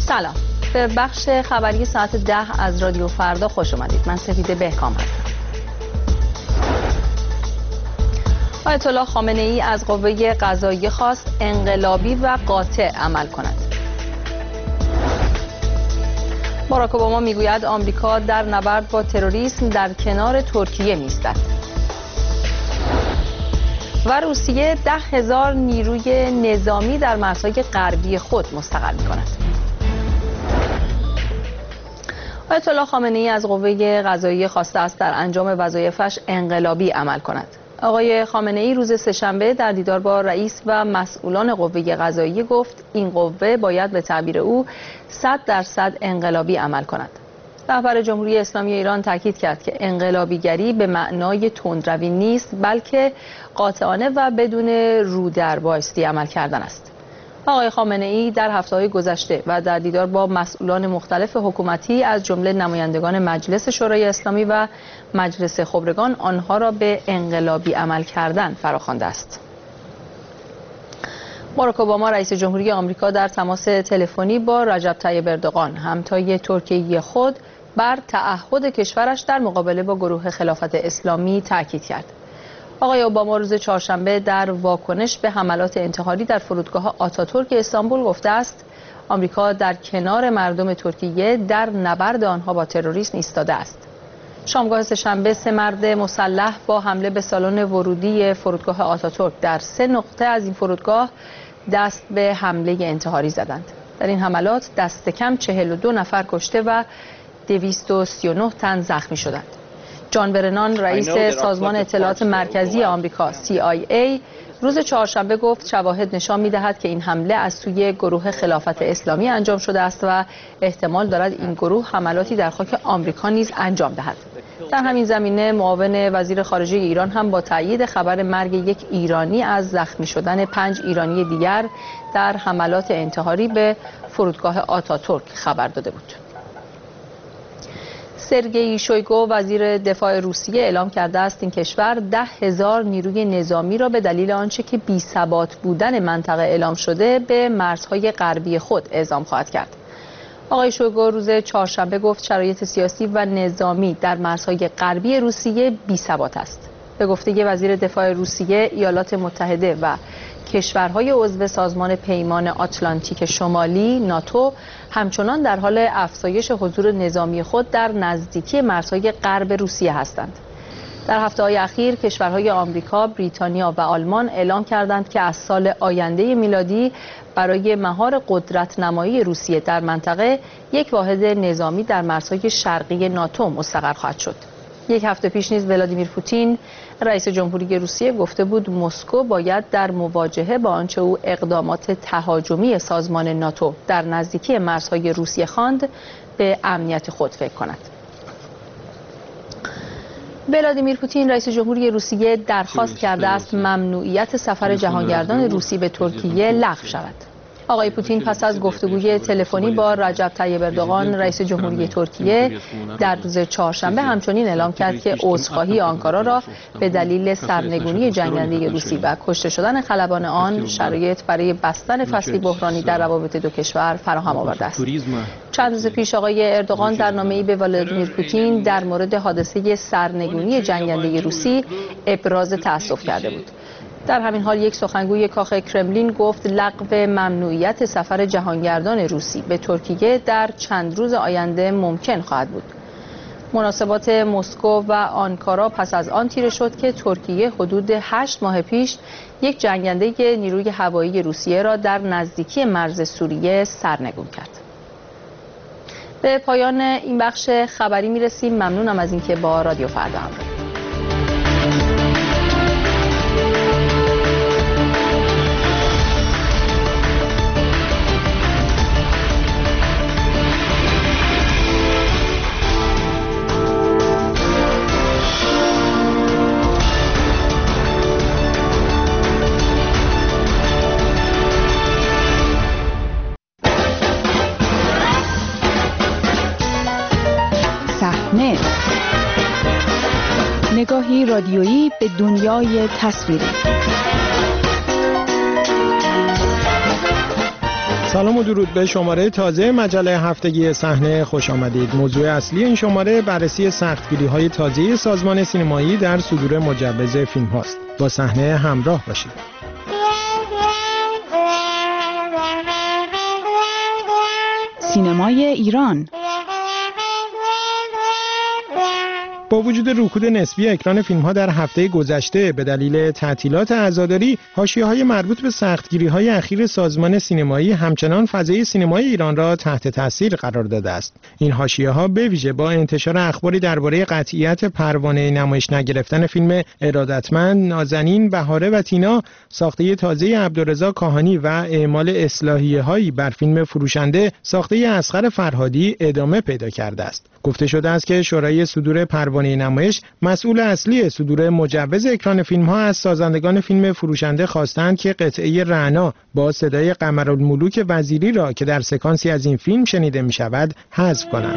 سلام، به بخش خبری ساعت 10 از رادیو فردا خوش آمدید. من سپیده بهکام هستم. آیت الله خامنه ای از قوه قضاییه خواست انقلابی و قاطع عمل کند. باراک اوباما میگوید آمریکا در نبرد با تروریسم در کنار ترکیه می‌ایستد. و روسیه 10,000 نیروی نظامی در مرزهای غربی خود مستقر می‌کند. آیت الله خامنه ای از قوه قضاییه خواسته است در انجام وظایفش انقلابی عمل کند. آقای خامنه ای روز سه‌شنبه در دیدار با رئیس و مسئولان قوه قضاییه گفت این قوه باید به تعبیر او 100% انقلابی عمل کند. رهبر جمهوری اسلامی ایران تاکید کرد که انقلابیگری به معنای تندروی نیست، بلکه قاطعانه و بدون رو در بایستی عمل کردن است. آقای خامنه ای در هفته‌های گذشته و در دیدار با مسئولان مختلف حکومتی از جمله نمایندگان مجلس شورای اسلامی و مجلس خبرگان آنها را به انقلابی عمل کردن فراخوانده است. باراک اوباما رئیس جمهوری آمریکا در تماس تلفنی با رجب طیب اردوغان همتای ترکیه خود بر تعهد کشورش در مقابله با گروه خلافت اسلامی تاکید کرد. آقای اوباما روز چهارشنبه در واکنش به حملات انتحاری در فرودگاه آتاتورک استانبول گفته است آمریکا در کنار مردم ترکیه در نبرد آنها با تروریسم ایستاده است. شامگاه سه‌شنبه 3 مرد مسلح با حمله به سالن ورودی فرودگاه آتاتورک در 3 نقطه از این فرودگاه دست به حمله انتحاری زدند. در این حملات دست کم 42 نفر کشته و 239 تن زخمی شدند. جان برنان رئیس سازمان اطلاعات مرکزی آمریکا CIA روز چهارشنبه گفت شواهد نشان می‌دهد که این حمله از سوی گروه خلافت اسلامی انجام شده است و احتمال دارد این گروه حملاتی در خاک آمریکا نیز انجام دهد. در همین زمینه معاون وزیر خارجه ایران هم با تایید خبر مرگ یک ایرانی از زخمی شدن 5 ایرانی دیگر در حملات انتحاری به فرودگاه آتاتورک خبر داده بود. سرگئی شویگو وزیر دفاع روسیه اعلام کرده است این کشور 10,000 نیروی نظامی را به دلیل آنچه که بی‌ثبات بودن منطقه اعلام شده به مرزهای غربی خود اعزام خواهد کرد. آقای شویگو روز چهارشنبه گفت شرایط سیاسی و نظامی در مرزهای غربی روسیه بی‌ثبات است. به گفته وزیر دفاع روسیه، ایالات متحده و کشورهای عضو سازمان پیمان آتلانتیک شمالی ناتو همچنان در حال افزایش حضور نظامی خود در نزدیکی مرزهای غرب روسیه هستند. در هفته‌های اخیر کشورهای آمریکا، بریتانیا و آلمان اعلام کردند که از سال آینده میلادی برای مهار قدرت نمایی روسیه در منطقه یک واحد نظامی در مرزهای شرقی ناتو مستقر خواهد شد. یک هفته پیش نیز ولادیمیر پوتین رئیس جمهوری روسیه گفته بود مسکو باید در مواجهه با آنچه او اقدامات تهاجمی سازمان ناتو در نزدیکی مرزهای روسیه خواند به امنیت خود فکر کند. ولادیمیر پوتین رئیس جمهوری روسیه درخواست کرده است ممنوعیت سفر جهانگردان روسی به ترکیه لغو شود. آقای پوتین پس از گفتگوی تلفنی با رجب طیب اردوغان رئیس جمهوری ترکیه در روز چهارشنبه همچنین اعلام کرد که عذرخواهی آنکارا را به دلیل سرنگونی جنگنده روسی و کشته شدن خلبان آن شرایط برای بستن فصلی بحرانی در روابط دو کشور فراهم آورده است. چند روز پیش آقای اردوغان در نامه‌ای به ولادیمیر پوتین در مورد حادثه سرنگونی جنگنده روسی ابراز تأسف کرده بود. در همین حال یک سخنگوی کاخ کرملین گفت لغو ممنوعیت سفر جهانگردان روسی به ترکیه در چند روز آینده ممکن خواهد بود. مناسبات مسکو و آنکارا پس از آن تیره شد که ترکیه حدود 8 ماه پیش یک جنگنده نیروی هوایی روسیه را در نزدیکی مرز سوریه سرنگون کرد. به پایان این بخش خبری میرسیم. ممنونم از اینکه با رادیو فردا همراه نگاهی رادیویی به دنیای تصویری. سلام و درود به شماره تازه مجله هفتگی صحنه خوش آمدید. موضوع اصلی این شماره بررسی سختگیری‌های تازه سازمان سینمایی در صدور مجوز فیلم هاست. با صحنه همراه باشید. سینمای ایران با وجود رکود نسبی اکران فیلم‌ها در هفته گذشته به دلیل تعطیلات عزاداری، حاشیه‌های مربوط به سختگیری‌های اخیر سازمان سینمایی همچنان فضای سینمای ایران را تحت تاثیر قرار داده است. این حاشیه‌ها به ویژه با انتشار اخباری درباره قطعیت پروانه نمایش نگرفتن فیلم ارادتمند، نازنین، بهاره و تینا ساخته تازه عبدالرضا کاهانی و اعمال اصلاحیه‌هایی بر فیلم فروشنده ساخته اصغر فرهادی ادامه پیدا کرده است. گفته شده است که شورای صدور پروانه نمایش مسئول اصلی صدور مجوز اکران فیلم‌ها از سازندگان فیلم فروشنده خواستند که قطعه رعنا با صدای قمرالملوک وزیری را که در سکانسی از این فیلم شنیده می‌شود حذف کنند.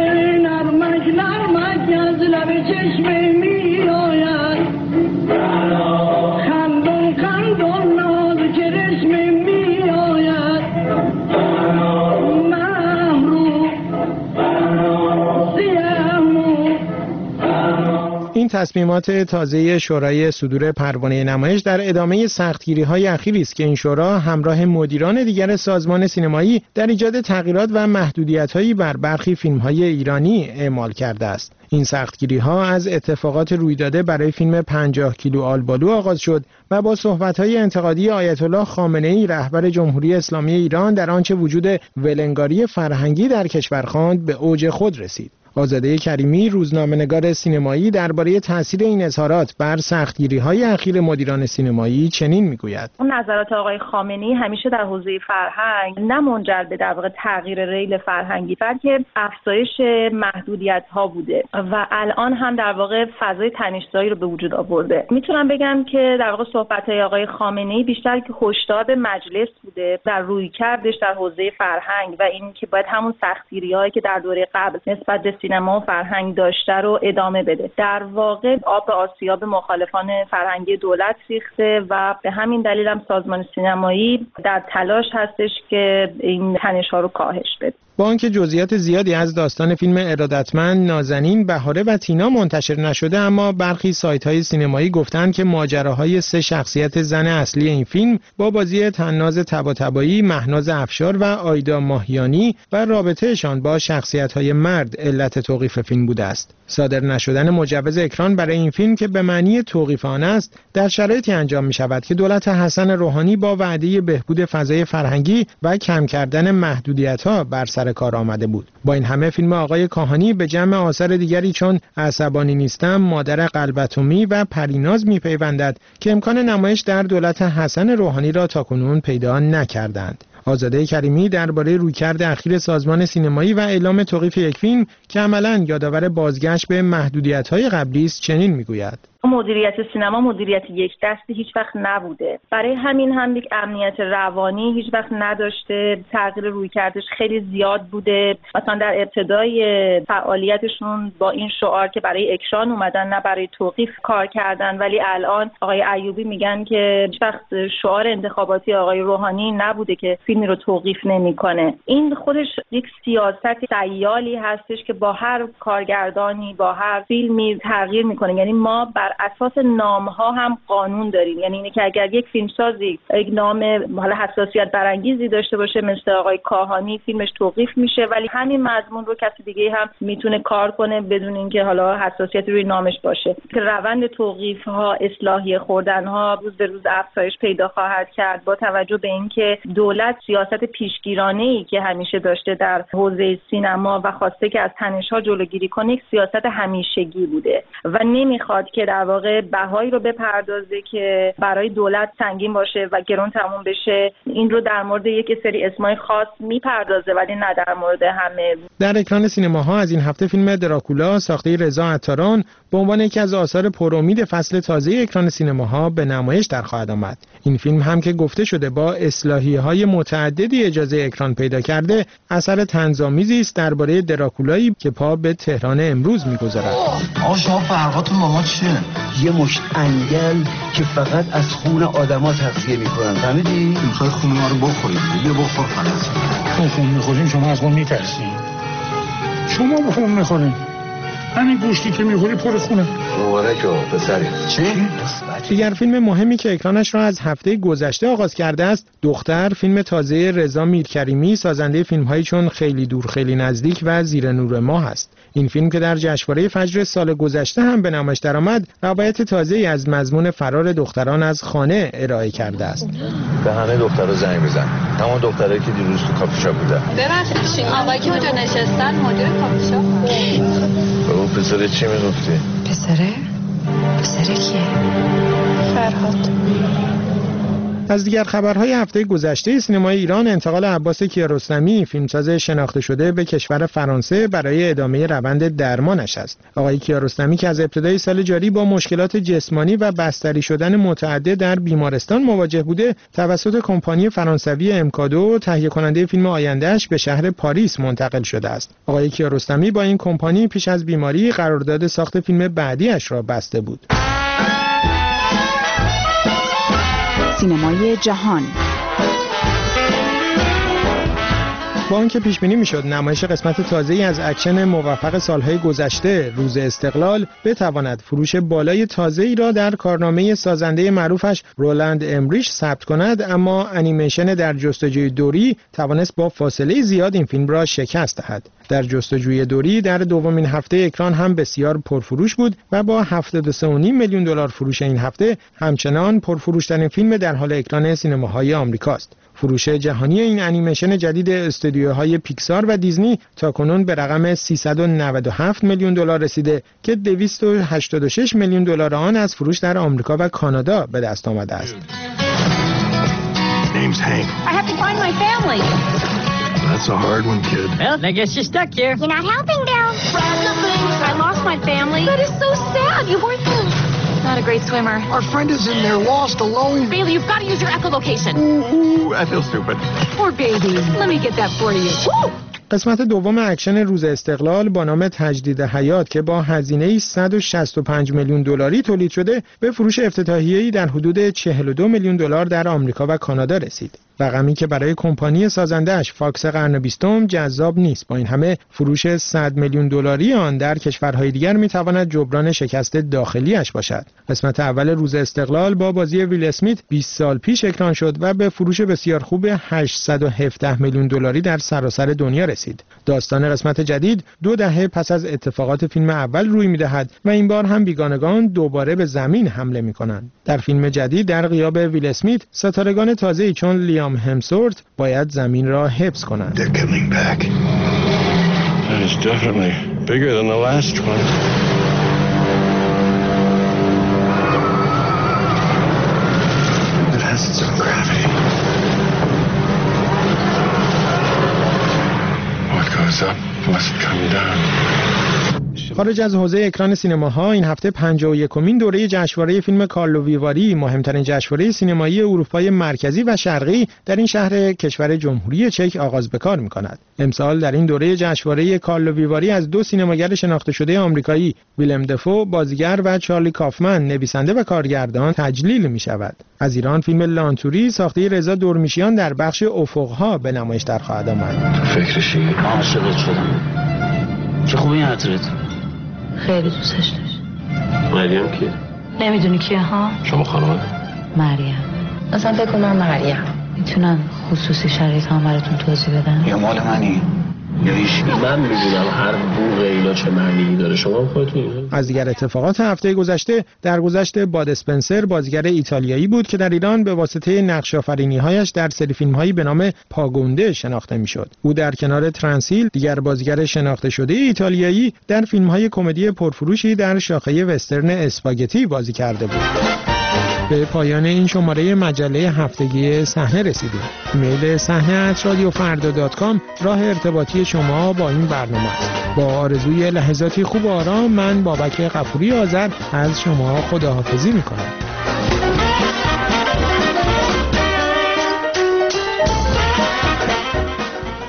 این تصمیمات تازه شورای صدور پروانه نمایش در ادامه سختگیری‌های اخیری است که این شورا همراه مدیران دیگر سازمان سینمایی در ایجاد تغییرات و محدودیت‌هایی بر برخی فیلم‌های ایرانی اعمال کرده است. این سختگیری‌ها از اتفاقات رویداده برای فیلم 50 کیلو آلبالو آغاز شد و با صحبت‌های انتقادی آیت الله خامنه‌ای رهبر جمهوری اسلامی ایران در آنچه وجود ولنگاری فرهنگی در کشور خواند به اوج خود رسید. آزاده کریمی روزنامه‌نگار سینمایی درباره تاثیر این اظهارات بر سختگیری‌های اخیر مدیران سینمایی چنین می‌گوید: اون نظرات آقای خامنه‌ای همیشه در حوزه فرهنگ نه منجر به در واقع تغییر ریل فرهنگی بلکه افزایش محدودیت‌ها بوده و الان هم در واقع فضای تنش‌زایی رو به وجود آورده. میتونم بگم که در واقع صحبت‌های آقای خامنه‌ای بیشتر که هشدار به مجلس بوده در رویکردش در حوزه فرهنگ و این که باید همون سختگیری‌هایی که در دوره قبل نسبت به سینما و فرهنگ داشته رو ادامه بده. در واقع آب آسیاب مخالفان فرهنگی دولت ریخته و به همین دلیل هم سازمان سینمایی در تلاش هستش که این تنش‌ها رو کاهش بده. با آنکه جزئیات زیادی از داستان فیلم ارادتمند، نازنین، بهاره و تینا منتشر نشده، اما برخی سایت‌های سینمایی گفتند که ماجراهای 3 شخصیت زن اصلی این فیلم با بازی طناز طباطبایی، مهناز افشار و آیدا ماهیانی و رابطه‌شان با شخصیت‌های مرد علت توقیف فیلم بوده است. صادر نشدن مجوز اکران برای این فیلم که به معنی توقیف آن است، در شرایطی انجام می‌شود که دولت حسن روحانی با وعده بهبود فضای فرهنگی و کم کردن محدودیت‌ها بر سر کار آمده بود. با این همه فیلم آقای کاهانی به جمع آثار دیگری چون عصبانی نیستم، مادر قلبتومی و پریناز می‌پیوندد که امکان نمایش در دولت حسن روحانی را تاکنون پیدا نکردند. آزاده کریمی درباره رویکرد اخیر سازمان سینمایی و اعلام توقیف یک فیلم که عملاً یادآور بازگشت به محدودیت‌های قبلی است چنین می‌گوید: مدیریت سینما مدیریت یک دستی هیچ وقت نبوده. برای همین هم یک امنیت روانی هیچ وقت نداشته. تغییر رویکردش خیلی زیاد بوده. مثلا در ابتدای فعالیتشون با این شعار که برای اکران اومدن نه برای توقیف کار کردن، ولی الان آقای ایوبی میگن که هیچ وقت شعار انتخاباتی آقای روحانی نبوده که فیلمی رو توقیف نمیکنه. این خودش یک سیاست سیالی هستش که با هر کارگردانی با هر فیلمی تغییر میکنه. یعنی ما بر اساس نام‌ها هم قانون داریم. یعنی اینه که اگر یک فیلمسازی یک نام حالا حساسیت برانگیزی داشته باشه مثل آقای کاهانی، فیلمش توقیف میشه، ولی همین مضمون رو کسی دیگه هم میتونه کار کنه بدون اینکه حالا حساسیت روی نامش باشه. که روند توقیف‌ها، اصلاحیه خوردن‌ها روز به روز افزایش پیدا خواهد کرد با توجه به اینکه دولت سیاست پیشگیرانه‌ای که همیشه داشته در حوزه سینما و خواسته که از تنش‌ها جلوگیری کنه، یک سیاست همیشگی بوده و نمیخواد که در واقع بهایی رو بپردازه که برای دولت سنگین باشه و گران تموم بشه. این رو در مورد یک سری اسمای خاص میپردازه ولی نه در مورد همه. در اکران سینماها از این هفته فیلم دراکولا ساخته رضا عطاران به عنوان یکی از آثار پرامید فصل تازه اکران سینماها به نمایش در خواهد آمد. این فیلم هم که گفته شده با اصلاحیه‌های متعددی اجازه اکران پیدا کرده، اثر طنزآمیزی است درباره دراکولایی که پا به تهران امروز می‌گذارد. آقا شما فرقاتون با ما چیه؟ یه مشت انگل که فقط از خون آدما تغذیه میکنن. فهمیدی؟ میخوای خون ما رو بخورید. یه بخور خلاص. خون میخوریم شما از خون میترسین. شما خون میخورین. همین گوشتی که میخوری پر خونه. مبارکه پسری. چی؟ دیگر فیلم مهمی که اکرانش را از هفته گذشته آغاز کرده است، دختر، فیلم تازه رضا میرکریمی سازنده فیلم‌هایی چون خیلی دور خیلی نزدیک و زیر نور ماه است. این فیلم که در جشنواره فجر سال گذشته هم به نمایش درآمد، روایت تازه‌ای از مضمون فرار دختران از خانه ارائه کرده است. به همه دخترها زنگ بزن. همون دخترایی که دیروز تو کافی شاپ بودن. ببخشید آقایی که اونجا نشستن مدیر کافی شاپ. به اون پسر چی میگفتی؟ پسره کیه؟ فرهاد. از دیگر خبرهای هفته گذشته سینمای ایران، انتقال عباس کیارستمی، فیلمساز شناخته شده، به کشور فرانسه برای ادامه روند درمانش است. آقای کیارستمی که از ابتدای سال جاری با مشکلات جسمانی و بستری شدن متعدد در بیمارستان مواجه بوده، توسط کمپانی فرانسوی امکادو تهیه کننده فیلم آینده‌اش به شهر پاریس منتقل شده است. آقای کیارستمی با این کمپانی پیش از بیماری قرارداد ساخت فیلم بعدی‌اش را بسته بود. سینمای جهان. با آنکه پیش بینی میشد نمایش قسمت تازه‌ای از اکشن موفق سالهای گذشته، روز استقلال، بتواند فروش بالای تازه‌ای را در کارنامه سازنده معروفش رولند امریش ثبت کند، اما انیمیشن در جستجوی دوری توانست با فاصله زیاد این فیلم را شکست دهد. در جستجوی دوری در دومین هفته اکران هم بسیار پرفروش بود و با 73.5 میلیون دلار فروش این هفته همچنان پرفروش‌ترین فیلم در حال اکران سینماهای آمریکاست. فروش جهانی این انیمیشن جدید استودیوهای پیکسار و دیزنی تاکنون به رقم 397 میلیون دلار رسیده که 286 میلیون دلار آن از فروش در آمریکا و کانادا به دست آمده است. Name's Hank. I have to find my family. That's a hard one, kid. Well, I guess you're stuck here. You're not helping, Bill. I lost my family. That is so sad. You weren't not a great swimmer. Our friend is in there, lost, alone. Bailey, you've got to use your echolocation. Ooh, I feel stupid. Poor baby. Let me get that for you. Woo! قسمت دوم اکشن روز استقلال با نام تجدید حیات که با هزینه 165 میلیون دلاری تولید شده، به فروش افتتاحیه‌ای در حدود 42 میلیون دلار در آمریکا و کانادا رسید. رقمی که برای کمپانی سازنده‌اش فاکس قرن 20 جذاب نیست. با این همه فروش 100 میلیون دلاری آن در کشورهای دیگر می‌تواند جبران شکست داخلی‌اش باشد. قسمت اول روز استقلال با بازی ویل اسمیت 20 سال پیش اکران شد و به فروش بسیار خوب 817 میلیون دلاری در سراسر دنیا رسید. داستان قسمت جدید 2 دهه پس از اتفاقات فیلم اول روی می‌دهد و این بار هم بیگانگان دوباره به زمین حمله می‌کنند. در فیلم جدید در غیاب ویل اسمیت، ستارگان تازه‌ای چون لیام همسورت باید زمین را حفظ کنند. They're coming back. That is definitely bigger than the last one. It has its own gravity. What goes up must come down. خارج از حوزه اکران سینماها، این هفته 51مین دوره جشنواره فیلم کارلو ویواری، مهمترین جشنواره سینمایی اروپای مرکزی و شرقی، در این شهر کشور جمهوری چک آغاز به کار می‌کند. امسال در این دوره جشنواره کارلو ویواری از 2 سینماگر شناخته شده آمریکایی، ویلم دفو بازیگر و چارلی کافمن نویسنده و کارگردان تجلیل می‌شود. از ایران فیلم لانتوری ساخته رضا دورمیشیان در بخش افق‌ها به نمایش در خواهد آمد. فکرشی عاشقت شدم. چه خوبی عطرت. خیلی دوستش داشت. مریم کیه؟ نمیدونی کیه ها؟ شما خانم؟ مریم. اصلا فکر کنم مریم. میتونم خصوصی شرایط هم براتون توضیح بدم؟ یا مال منی؟ یا هیچ؟ من میدونم هر بوق اینا چه معنی داره. شما خودتون. از دیگر اتفاقات هفته گذشته، درگذشت باد اسپنسر بازیگر ایتالیایی بود که در ایران به واسطه نقش آفرینی‌هایش در سری فیلم‌هایی به نام پاگونده شناخته می‌شد. او در کنار ترانسیل، دیگر بازیگر شناخته شده ایتالیایی، در فیلم‌های کمدی پرفروشی در شاخه وسترن اسپاگتی بازی کرده بود. به پایان این شماره مجله هفتگی صحنه رسیدیم. ایمیل صحنه@radiofarda.com راه ارتباطی شما با این برنامه است. با آرزوی لحظاتی خوب و آرام، من بابک غفوری آذر از شما خداحافظی می‌کنم.